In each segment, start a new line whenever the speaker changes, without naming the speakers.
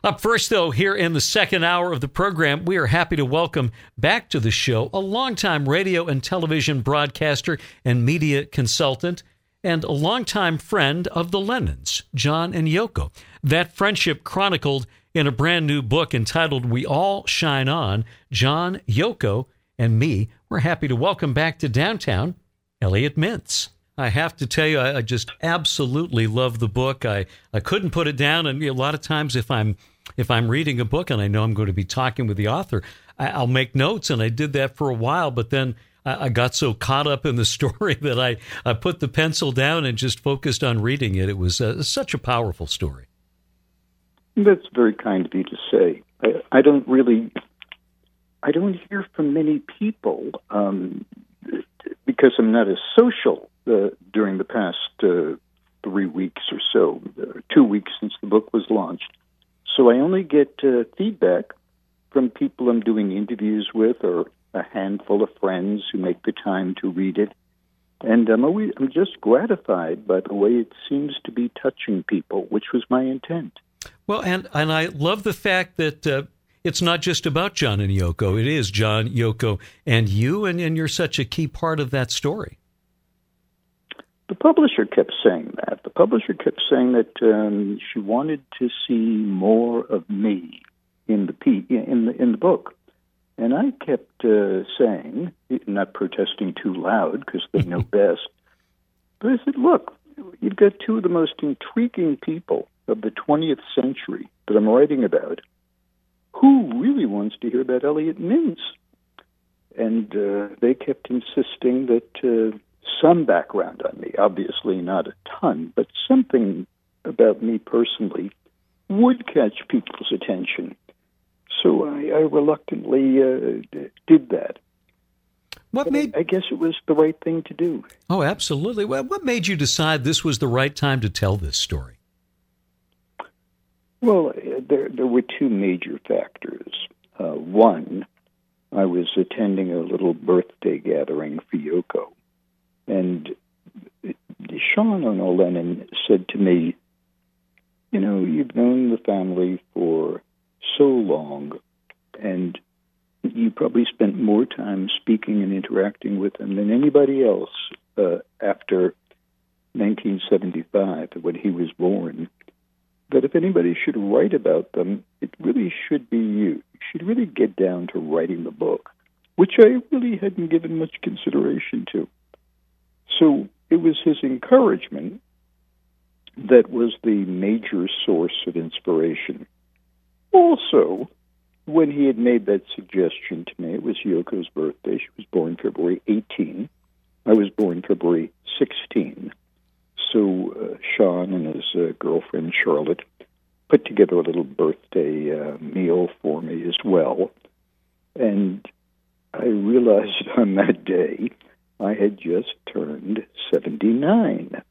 Up first, though, here in the second hour of the program, we are happy to welcome back to the show a longtime radio and television broadcaster and media consultant and a longtime friend of the Lennons, John and Yoko. That friendship chronicled in a brand new book entitled We All Shine On, John, Yoko, and Me. We're happy to welcome back to downtown Elliot Mintz. I have to tell you, I just absolutely love the book. I couldn't put it down, and a lot of times if I'm reading a book and I know I'm going to be talking with the author, I'll make notes, and I did that for a while, but then I got so caught up in the story that I put the pencil down and just focused on reading it. It was such a powerful story.
That's very kind of you to say. I don't hear from many people because I'm not as social during the past 3 weeks or so, 2 weeks since the book was launched. So I only get feedback from people I'm doing interviews with or a handful of friends who make the time to read it. And I'm just gratified by the way it seems to be touching people, which was my intent.
Well, and I love the fact that it's not just about John and Yoko. It is John, Yoko, and you, and you're such a key part of that story.
The publisher kept saying that. The publisher kept saying that she wanted to see more of me in the book. And I kept saying, not protesting too loud because they know best, but I said, look, you've got two of the most intriguing people of the 20th century that I'm writing about. Who really wants to hear about Elliot Mintz? And they kept insisting that some background on me, obviously not a ton, but something about me personally would catch people's attention. So I reluctantly did that. I guess it was the right thing to do.
Oh, absolutely. Well, what made you decide this was the right time to tell this story?
Well, there were two major factors. One, I was attending a little birthday gathering for Yoko, and Sean Lennon said to me, you know, you've known the family for so long, and you probably spent more time speaking and interacting with them than anybody else after 1975, when he was born. That if anybody should write about them, it really should be you. You should really get down to writing the book, which I really hadn't given much consideration to. So it was his encouragement that was the major source of inspiration. Also, when he had made that suggestion to me, it was Yoko's birthday. She was born February 18. I was born February 16. So Sean and his girlfriend Charlotte put together a little birthday meal for me as well. And I realized on that day I had just turned 79.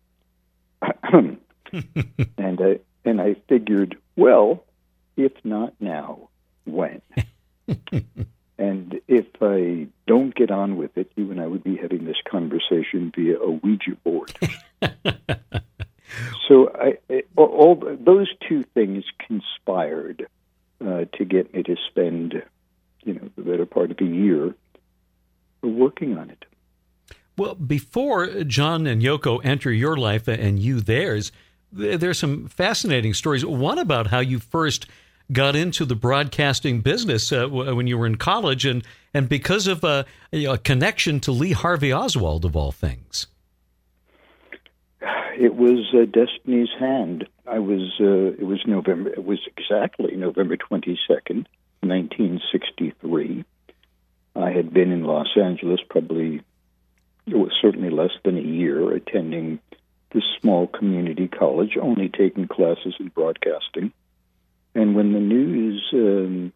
And I figured, well, if not now, when? And if I don't get on with it, you and I would be having this conversation via a Ouija board. So all those two things conspired to get me to spend, the better part of a year working on it.
Well, before John and Yoko enter your life and you theirs, there's some fascinating stories. One about how you first got into the broadcasting business when you were in college, and because of a connection to Lee Harvey Oswald, of all things.
It was Destiny's Hand. It was exactly November 22nd, 1963. I had been in Los Angeles it was certainly less than a year, attending this small community college, only taking classes in broadcasting. And when the news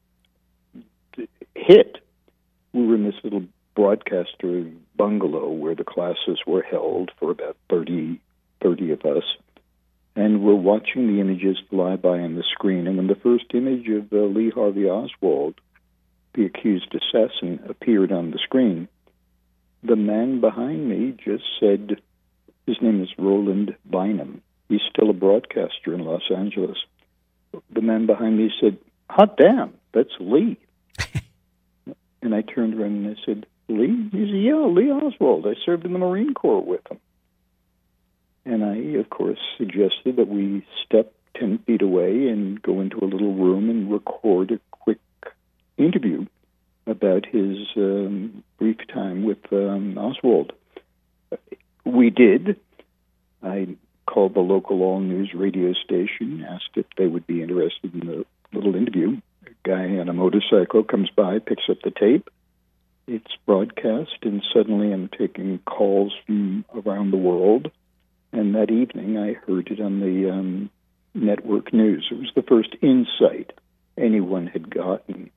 hit, we were in this little broadcaster bungalow where the classes were held for about 30 of us. And we're watching the images fly by on the screen. And when the first image of Lee Harvey Oswald, the accused assassin, appeared on the screen, the man behind me just said, his name is Roland Bynum. He's still a broadcaster in Los Angeles. the man behind me said, "Hot damn, that's Lee." And I turned around and I said, "Lee?" He said, "Yeah, Lee Oswald. I served in the Marine Corps with him." And I, of course, suggested that we step 10 feet away and go into a little room and record a quick interview about his brief time with Oswald. We did. I called the local all-news radio station, asked if they would be interested in the little interview. A guy on a motorcycle comes by, picks up the tape. It's broadcast, and suddenly I'm taking calls from around the world. And that evening, I heard it on the network news. It was the first insight anyone had gotten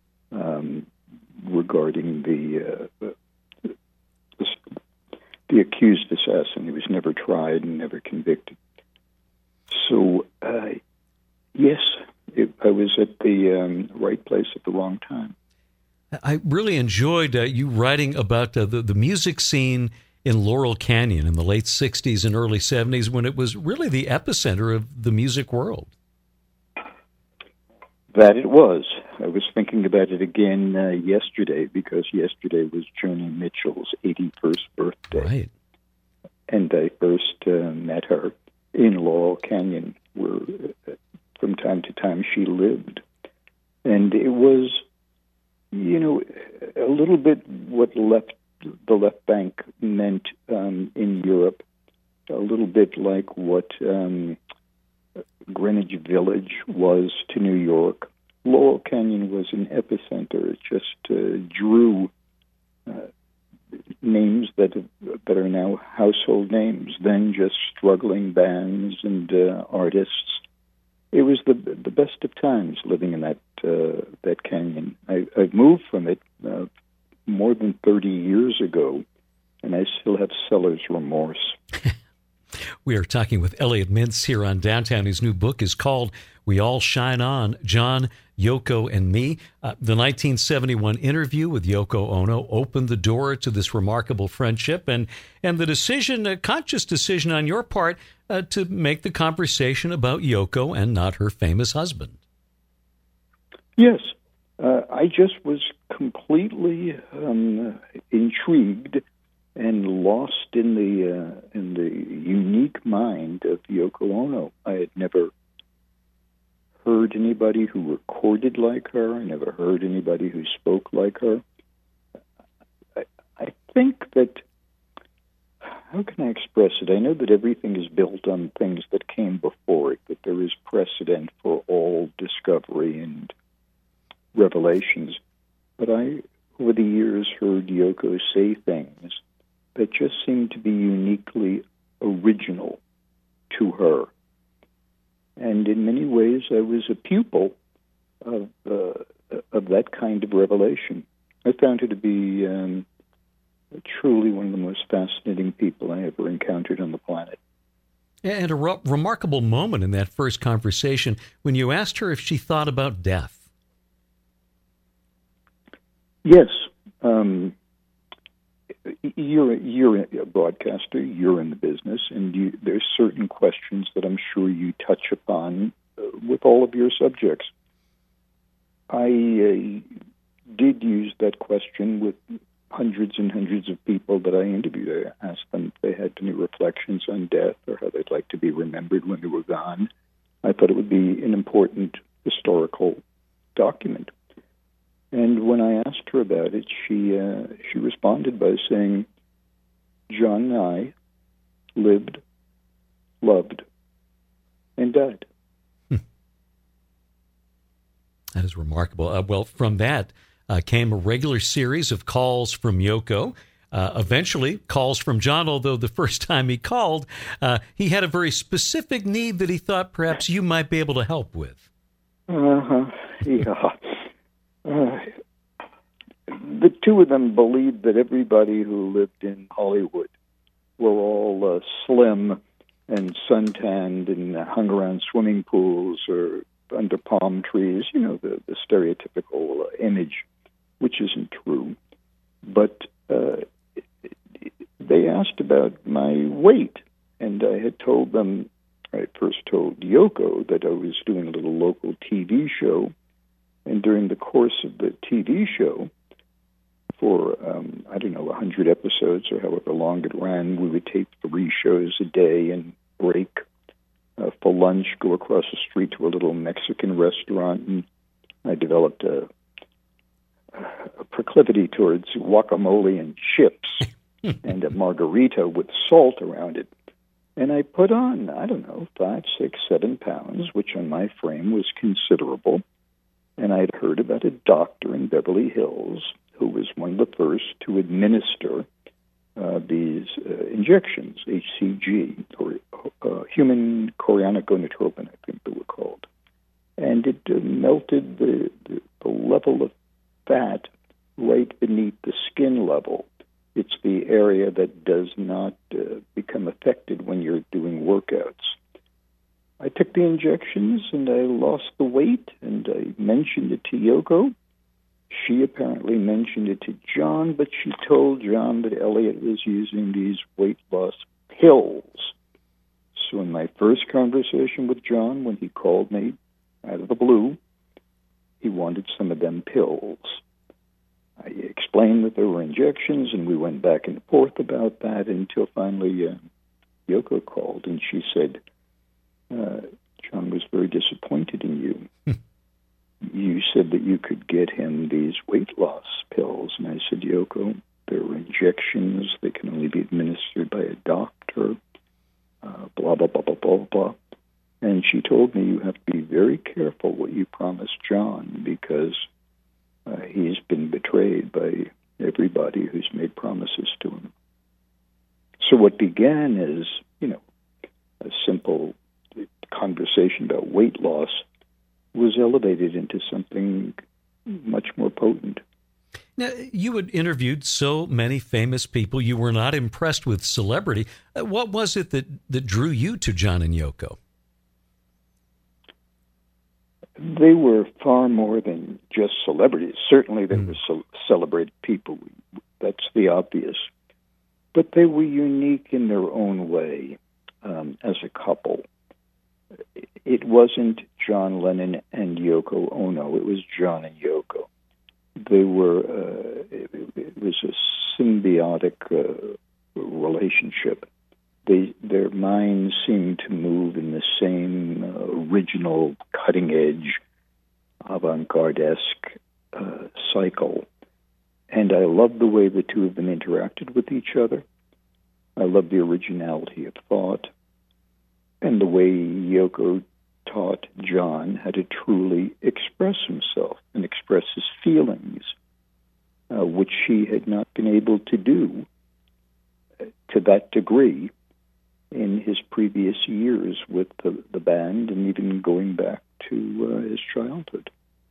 regarding the accused assassin. He was never tried and never convicted. So, yes, I was at the right place at the wrong time.
I really enjoyed you writing about the music scene in Laurel Canyon in the late 60s and early 70s when it was really the epicenter of the music world.
That it was. I was thinking about it again yesterday because yesterday was Joni Mitchell's 81st birthday.
Right.
And I first met her in Laurel Canyon, where from time to time she lived. And it was, a little bit what the left bank meant in Europe, a little bit like what Greenwich Village was to New York. Laurel Canyon was an epicenter. It just drew names that are now household names, then just struggling bands and artists. It was the best of times living in that canyon. I've moved from it more than 30 years ago, and I still have seller's remorse.
We are talking with Elliot Mintz here on Downtown. His new book is called We All Shine On, John, Yoko, and Me. The 1971 interview with Yoko Ono opened the door to this remarkable friendship and the decision, a conscious decision on your part, to make the conversation about Yoko and not her famous husband.
Yes. I just was completely intrigued and lost in the unique mind of Yoko Ono. I had never heard anybody who recorded like her. I never heard anybody who spoke like her. I think that, how can I express it? I know that everything is built on things that came before it, that there is precedent for all discovery and revelations. But I, over the years, heard Yoko say things that just seemed to be uniquely original to her. And in many ways, I was a pupil of that kind of revelation. I found her to be truly one of the most fascinating people I ever encountered on the planet.
And a remarkable moment in that first conversation when you asked her if she thought about death.
Yes. You're a broadcaster, you're in the business, and there's certain questions that I'm sure you touch upon with all of your subjects. I did use that question with hundreds and hundreds of people that I interviewed. I asked them if they had any reflections on death or how they'd like to be remembered when they were gone. I thought it would be an important historical document. And when I asked her about it, she responded by saying, "John and I lived, loved, and died."
That is remarkable. Well, from that came a regular series of calls from Yoko. Eventually, calls from John, although the first time he called, he had a very specific need that he thought perhaps you might be able to help with.
Yeah. The two of them believed that everybody who lived in Hollywood were all slim and suntanned and hung around swimming pools or under palm trees, the stereotypical image, which isn't true. But they asked about my weight, and I had told them I first told Yoko that I was doing a little local TV show, and during the course of the TV show, for, 100 episodes or however long it ran, we would tape 3 shows a day and break for lunch, go across the street to a little Mexican restaurant, and I developed a proclivity towards guacamole and chips and a margarita with salt around it. And I put on, 5, 6, 7 pounds, which on my frame was considerable. And I'd heard about a doctor in Beverly Hills who was one of the first to administer these injections, HCG, or human chorionic gonadotropin, I think they were called. And it melted the level of fat right beneath the skin level. It's the area that does not become affected when you're doing workouts. I took the injections and I lost the weight, and I mentioned it to Yoko. She apparently mentioned it to John, but she told John that Elliot was using these weight loss pills. So in my first conversation with John, when he called me out of the blue, he wanted some of them pills. I explained that there were injections, and we went back and forth about that until finally Yoko called, and she said, John was very disappointed in you. You said that you could get him these weight loss pills. And I said, Yoko, they're injections. They can only be administered by a doctor, blah, blah, blah, blah, blah, blah. And she told me you have to be very careful what you promise John, because he's been betrayed by everybody who's made promises to him. So what began as, a simple conversation about weight loss was elevated into something much more potent.
Now, you had interviewed so many famous people. You were not impressed with celebrity. What was it that drew you to John and Yoko?
They were far more than just celebrities. Certainly they were celebrated people. That's the obvious. But they were unique in their own way as a couple. It wasn't John Lennon and Yoko Ono. It was John and Yoko. They were, it was a symbiotic relationship. Their minds seemed to move in the same original, cutting-edge, avant-garde-esque cycle. And I loved the way the two of them interacted with each other. I loved the originality of thought and the way Yoko taught John how to truly express himself and express his feelings, which she had not been able to do to that degree in his previous years with the band, and even going back to his childhood.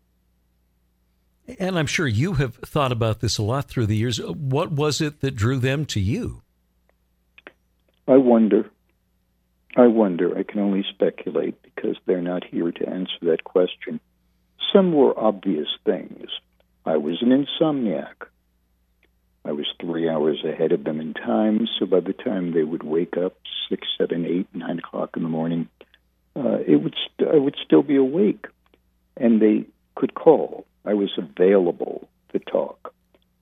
And I'm sure you have thought about this a lot through the years. What was it that drew them to you?
I wonder. I can only speculate because they're not here to answer that question. Some were obvious things. I was an insomniac. I was 3 hours ahead of them in time, so by the time they would wake up 6, 7, 8, 9 o'clock in the morning, I would still be awake, and they could call. I was available to talk.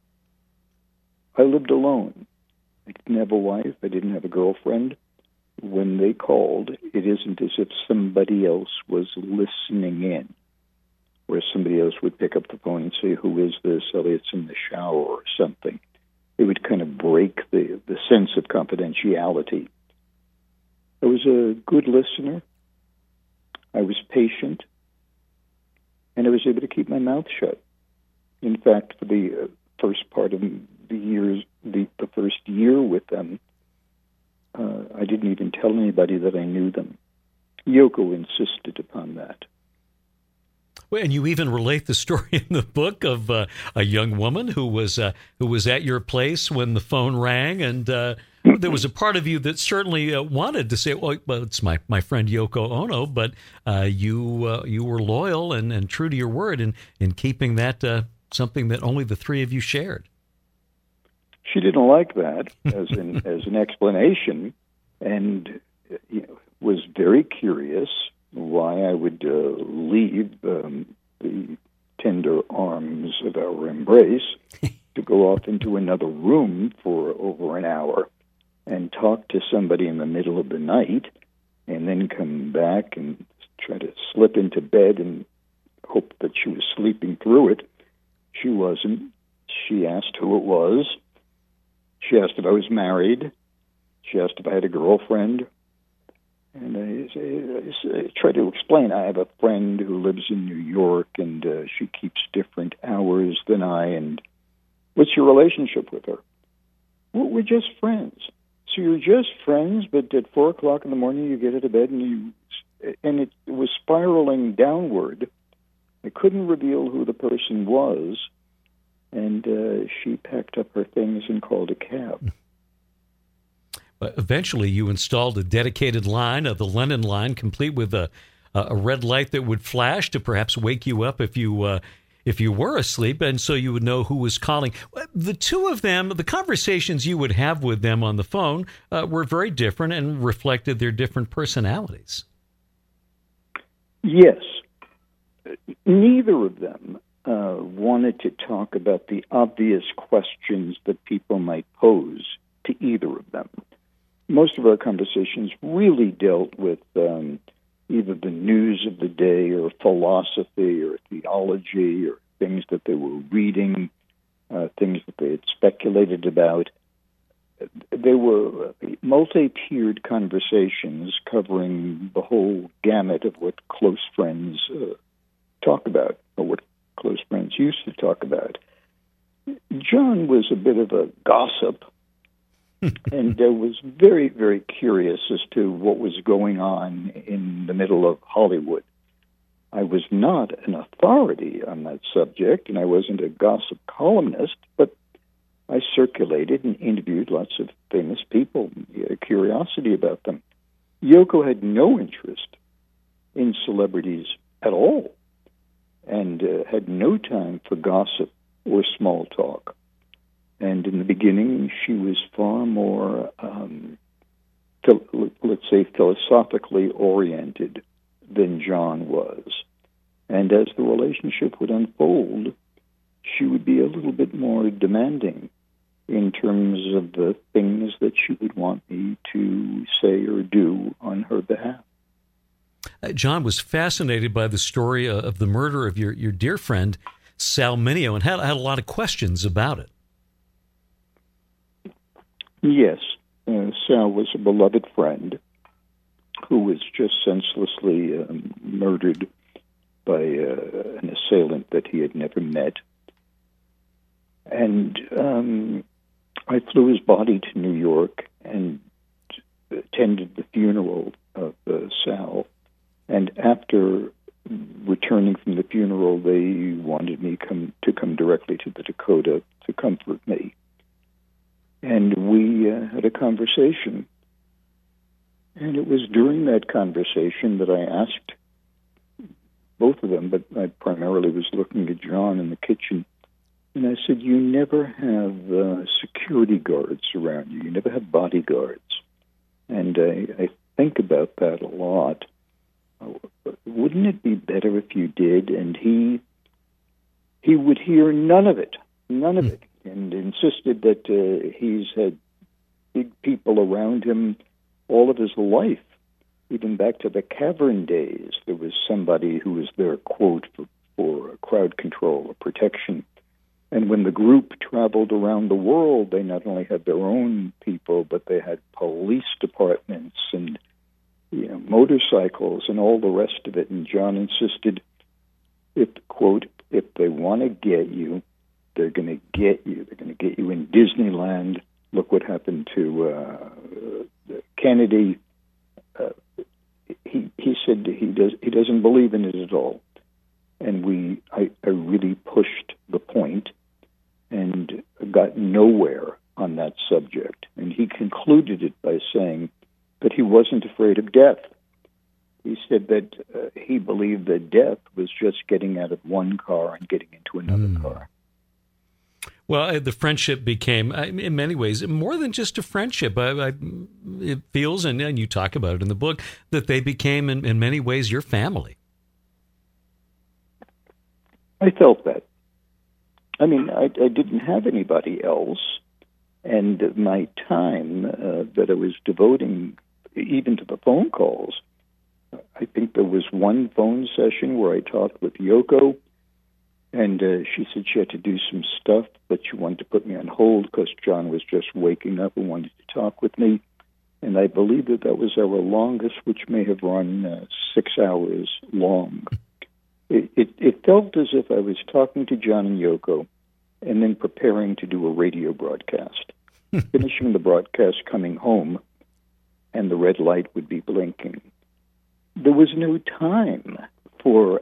I lived alone. I didn't have a wife. I didn't have a girlfriend. When they called, it isn't as if somebody else was listening in, where somebody else would pick up the phone and say, who is this? Elliot's in the shower or something. It would kind of break the sense of confidentiality. I was a good listener. I was patient. And I was able to keep my mouth shut. In fact, for the first part of the first year with them, I didn't even tell anybody that I knew them. Yoko insisted upon that.
Well, and you even relate the story in the book of a young woman who was at your place when the phone rang, and there was a part of you that certainly wanted to say, well, it's my friend Yoko Ono, but you were loyal and true to your word in keeping that something that only the three of you shared.
She didn't like that as an explanation, and was very curious why I would leave the tender arms of our embrace to go off into another room for over an hour and talk to somebody in the middle of the night, and then come back and try to slip into bed and hope that she was sleeping through it. She wasn't. She asked who it was. She asked if I was married. She asked if I had a girlfriend. And I try to explain, I have a friend who lives in New York, and she keeps different hours than I, and what's your relationship with her? Well, we're just friends. So you're just friends, but at 4 o'clock in the morning you get out of bed, and it was spiraling downward. I couldn't reveal who the person was, and she packed up her things and called a cab.
Eventually, you installed a dedicated line, the Lennon line, complete with a red light that would flash to perhaps wake you up if you were asleep, and so you would know who was calling. The two of them, the conversations you would have with them on the phone were very different and reflected their different personalities.
Yes. Neither of them wanted to talk about the obvious questions that people might pose to either of them. Most of our conversations really dealt with either the news of the day or philosophy or theology or things that they were reading, things that they had speculated about. They were multi-tiered conversations covering the whole gamut of what close friends talk about, or what close friends used to talk about. John was a bit of a gossip, and was very, very curious as to what was going on in the middle of Hollywood. I was not an authority on that subject, and I wasn't a gossip columnist, but I circulated and interviewed lots of famous people. He had a curiosity about them. Yoko had no interest in celebrities at all, and had no time for gossip or small talk. And in the beginning, she was far more, let's say, philosophically oriented than John was. And as the relationship would unfold, she would be a little bit more demanding in terms of the things that she would want me to say or do on her behalf.
John was fascinated by the story of the murder of your dear friend, Sal Mineo, and had a lot of questions about it.
Yes, Sal was a beloved friend who was just senselessly murdered by an assailant that he had never met. And I flew his body to New York and attended the funeral of Sal. And after returning from the funeral, they wanted me to come directly to the Dakota to comfort me. And we had a conversation. And it was during that conversation that I asked both of them, but I primarily was looking at John in the kitchen. And I said, you never have security guards around you. You never have bodyguards. And I think about that a lot. Wouldn't it be better if you did? And he would hear none of it, and insisted that he's had big people around him all of his life. Even back to the cavern days, there was somebody who was there, quote, for crowd control or protection. And when the group traveled around the world, they not only had their own people, but they had police departments and motorcycles and all the rest of it. And John insisted, if they want to get you, they're going to get you. They're going to get you in Disneyland. Look what happened to Kennedy. He said he doesn't believe in it at all. And I really pushed the point and got nowhere on that subject. And he concluded it by saying that he wasn't afraid of death. He said that he believed that death was just getting out of one car and getting into another car.
Well, the friendship became, in many ways, more than just a friendship. It feels, and you talk about it in the book, that they became, in many ways, your family.
I felt that. I mean, I didn't have anybody else, and my time that I was devoting even to the phone calls, I think there was one phone session where I talked with Yoko, and she said she had to do some stuff, but she wanted to put me on hold because John was just waking up and wanted to talk with me. And I believe that was our longest, which may have run 6 hours long. It felt as if I was talking to John and Yoko and then preparing to do a radio broadcast, finishing the broadcast, coming home, and the red light would be blinking. There was no time for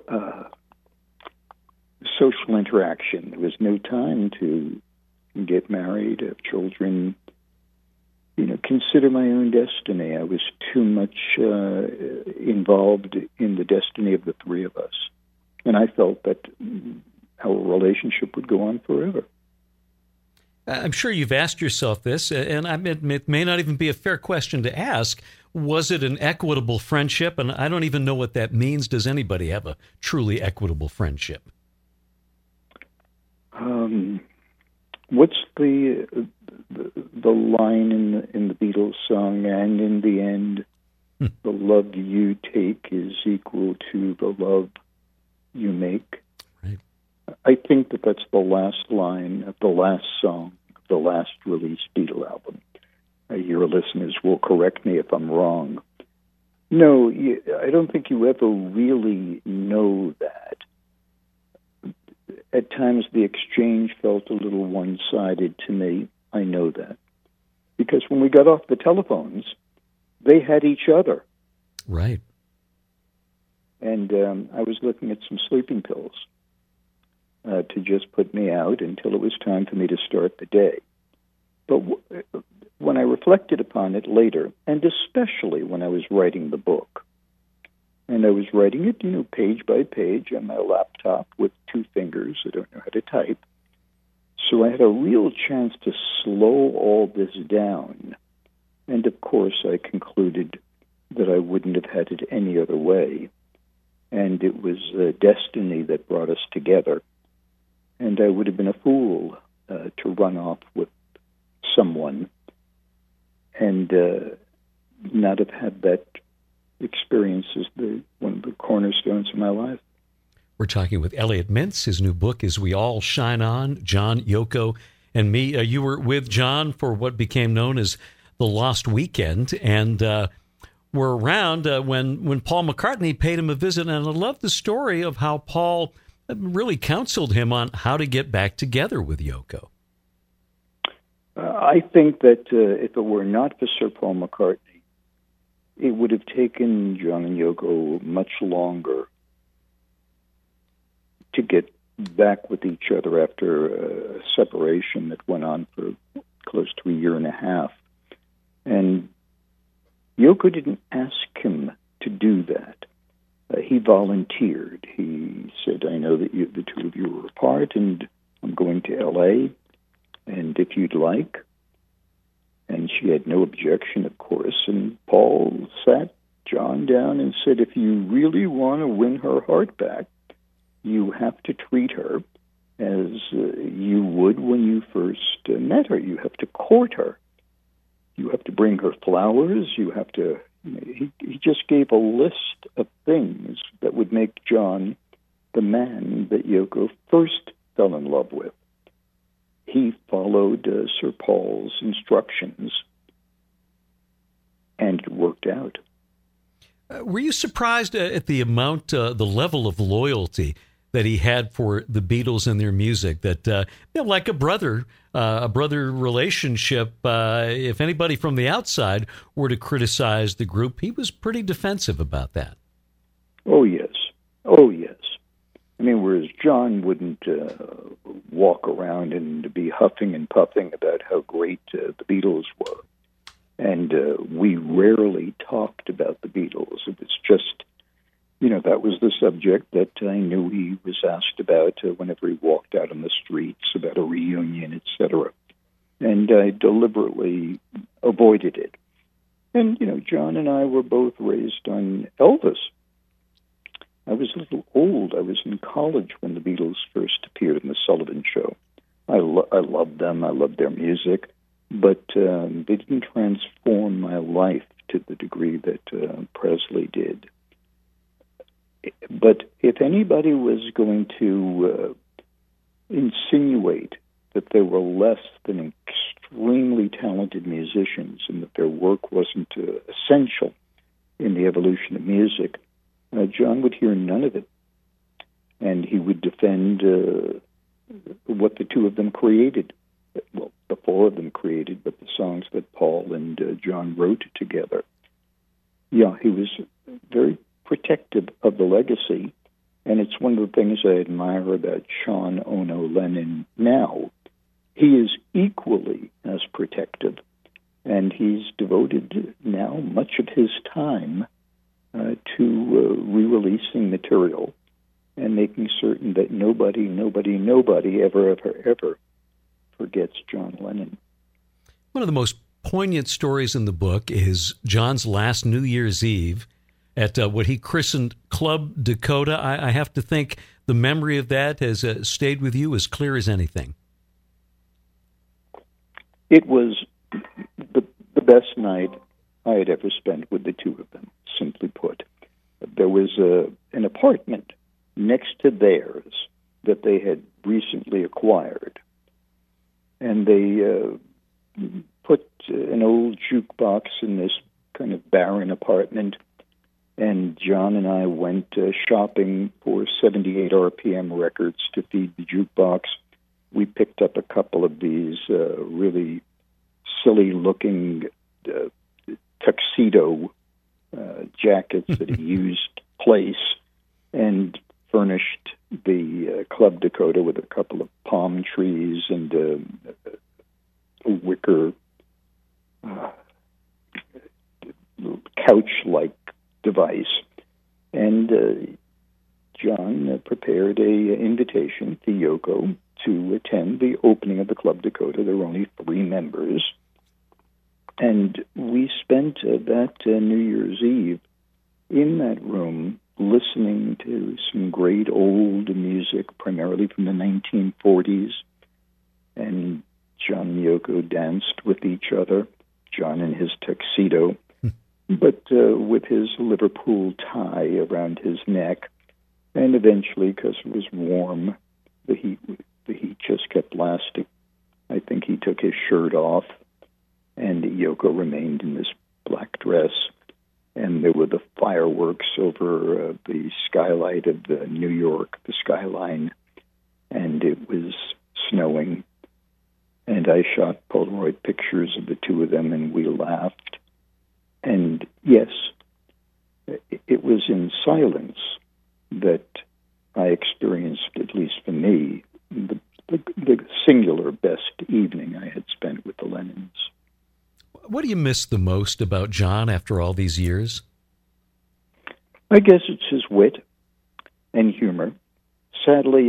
social interaction. There was no time to get married, have children, consider my own destiny. I was too much involved in the destiny of the three of us. And I felt that our relationship would go on forever.
I'm sure you've asked yourself this, and it may not even be a fair question to ask. Was it an equitable friendship? And I don't even know what that means. Does anybody have a truly equitable friendship?
What's the line in the Beatles song? And in the end, the love you take is equal to the love you make.
Right.
I think that's the last line of the last song of the last released Beatle album. Your listeners will correct me if I'm wrong. No, I don't think you ever really know that. At times the exchange felt a little one-sided to me. I know that. Because when we got off the telephones, they had each other.
Right.
And I was looking at some sleeping pills to just put me out until it was time for me to start the day. But when I reflected upon it later, and especially when I was writing the book, and I was writing it, page by page on my laptop with two fingers. I don't know how to type. So I had a real chance to slow all this down. And of course, I concluded that I wouldn't have had it any other way. And it was destiny that brought us together. And I would have been a fool to run off with someone and not have had that experience as one of the cornerstones of my life.
We're talking with Elliot Mintz. His new book is We All Shine On, John, Yoko, and Me. You were with John for what became known as the Lost Weekend, and were around when Paul McCartney paid him a visit. And I love the story of how Paul really counseled him on how to get back together with Yoko.
I think that if it were not for Sir Paul McCartney, it would have taken John and Yoko much longer to get back with each other after a separation that went on for close to a year and a half. And Yoko didn't ask him to do that. He volunteered. He said, I know that the two of you were apart, and I'm going to L.A., and if you'd like. And she had no objection, of course. And Paul sat John down and said, if you really want to win her heart back, you have to treat her as you would when you first met her. You have to court her. You have to bring her flowers. You have to... He just gave a list of things that would make John the man that Yoko first fell in love with. He followed Sir Paul's instructions, and it worked out.
Were you surprised at the amount, the level of loyalty that he had for the Beatles and their music? That, like a brother relationship, if anybody from the outside were to criticize the group, he was pretty defensive about that.
Oh, yes. Oh, yes. I mean, whereas John wouldn't walk around and be huffing and puffing about how great the Beatles were. And we rarely talked about the Beatles. It was just that was the subject that I knew he was asked about whenever he walked out on the streets about a reunion, etc. And I deliberately avoided it. And, John and I were both raised on Elvis. I was a little old. I was in college when the Beatles first appeared in The Sullivan Show. I loved them. I loved their music. But they didn't transform my life to the degree that Presley did. But if anybody was going to insinuate that they were less than extremely talented musicians and that their work wasn't essential in the evolution of music, John would hear none of it. And he would defend what the two of them created. Well, the four of them created, but the songs that Paul and John wrote together. Yeah, he was very protective of the legacy, and it's one of the things I admire about Sean Ono Lennon now. He is equally as protective, and he's devoted now much of his time to re-releasing material and making certain that nobody ever forgets John Lennon.
One of the most poignant stories in the book is John's last New Year's Eve at what he christened Club Dakota. I have to think the memory of that has stayed with you as clear as anything.
It was the best night I had ever spent with the two of them, simply put. There was an apartment next to theirs that they had recently acquired, and they put an old jukebox in this kind of barren apartment, and John and I went shopping for 78 RPM records to feed the jukebox. We picked up a couple of these really silly-looking tuxedo jackets that he used place, and furnished the Club Dakota with a couple of palm trees and a wicker couch-like device. And John prepared an invitation to Yoko to attend the opening of the Club Dakota. There were only 3 members. And we spent that New Year's Eve in that room listening to some great old music, primarily from the 1940s. And John and Yoko danced with each other, John in his tuxedo, but with his Liverpool tie around his neck. And eventually, because it was warm, the heat just kept lasting. I think he took his shirt off, and Yoko remained in this black dress. And there were the fireworks over the skylight of New York, the skyline, and it was snowing. And I shot Polaroid pictures of the two of them, and we laughed. And yes, it was in silence that I experienced, at least for me, the singular best evening I had spent with the Lennons.
What do you miss the most about John after all these years?
I guess it's his wit and humor. Sadly,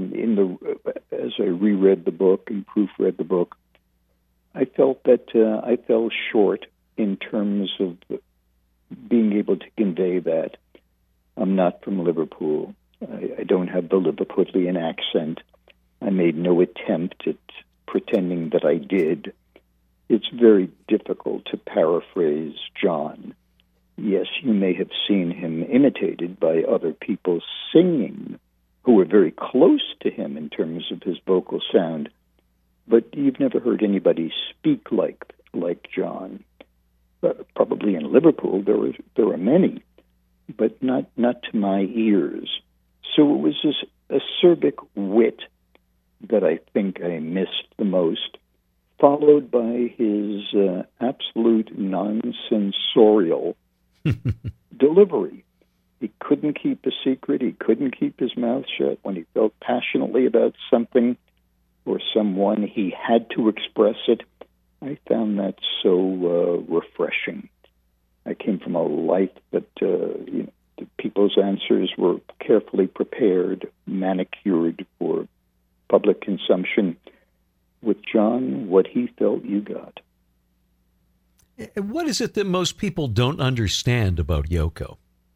as I reread the book and proofread the book, I felt that I fell short in terms of being able to convey that. I'm not from Liverpool. I don't have the Liverpudlian accent. I made no attempt at pretending that I did. It's very difficult to paraphrase John. Yes, you may have seen him imitated by other people singing who were very close to him in terms of his vocal sound, but you've never heard anybody speak like John. Probably in Liverpool there were many, but not to my ears. So it was this acerbic wit that I think I missed the most, followed by his absolute non-sensorial delivery. He couldn't keep a secret. He couldn't keep his mouth shut. When he felt passionately about something or someone, he had to express it. I found that so refreshing. I came from a life that people's answers were carefully prepared, manicured for public consumption. With John, what he felt you got.
What is it that most people don't understand about Yoko?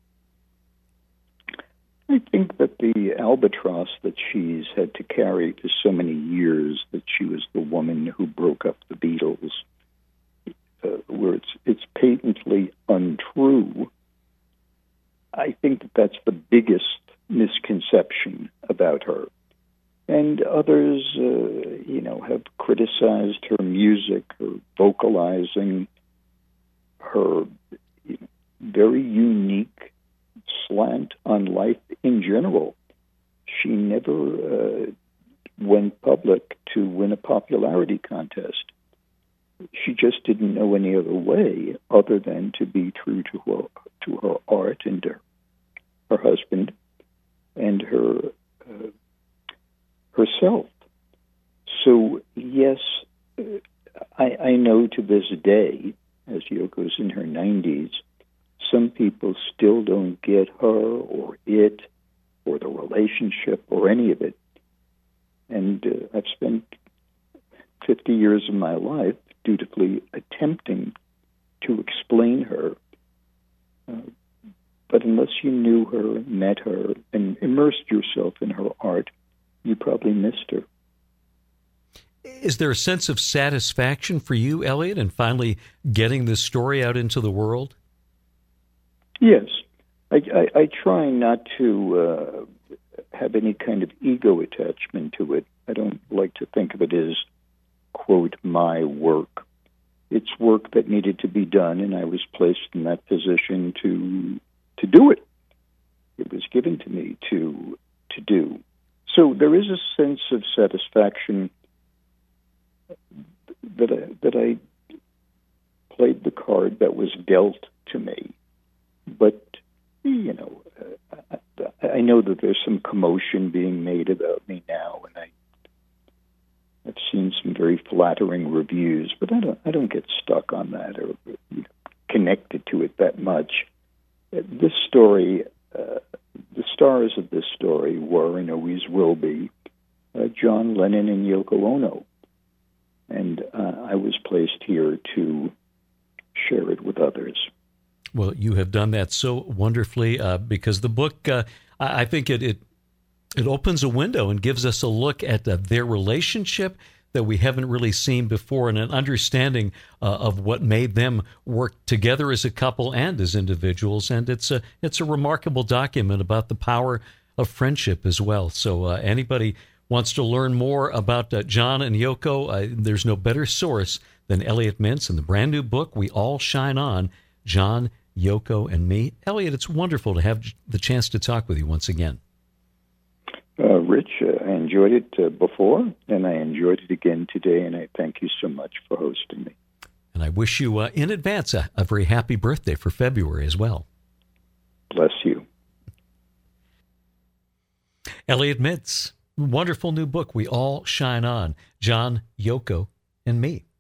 I think that the albatross that she's had to carry for so many years, that she was the woman who broke up the Beatles, where it's patently untrue. I think that that's the biggest misconception about her. And others, have criticized her music, her vocalizing, her very unique slant on life in general. She never went public to win a popularity contest. She just didn't know any other way other than to be true to her art and to her husband and herself. So, yes, I know to this day, as Yoko's in her 90s, some people still don't get her or it or the relationship or any of it. And I've spent 50 years of my life dutifully attempting to explain her. But unless you knew her, met her, and immersed yourself in her art, you probably missed her.
Is there a sense of satisfaction for you, Elliot, in finally getting this story out into the world?
Yes. I try not to have any kind of ego attachment to it. I don't like to think of it as, quote, my work. It's work that needed to be done, and I was placed in that position to do it. It was given to me to do. So there is a sense of satisfaction that I played the card that was dealt to me. But, I know that there's some commotion being made about me now, and I've seen some very flattering reviews, but I don't get stuck on that or connected to it that much. This story, the stars of this story were and always will be John Lennon and Yoko Ono. And I was placed here to share it with others.
Well, you have done that so wonderfully because the book, I think it opens a window and gives us a look at their relationship that we haven't really seen before, and an understanding of what made them work together as a couple and as individuals. And it's a remarkable document about the power of friendship as well. So anybody wants to learn more about John and Yoko, there's no better source than Elliot Mintz and the brand new book, We All Shine On, John, Yoko, and Me. Elliot, it's wonderful to have the chance to talk with you once again.
Rich, I enjoyed it before, and I enjoyed it again today, and I thank you so much for hosting me.
And I wish you, in advance, a very happy birthday for February as well.
Bless you.
Elliot Mintz, wonderful new book, We All Shine On, John, Yoko, and Me.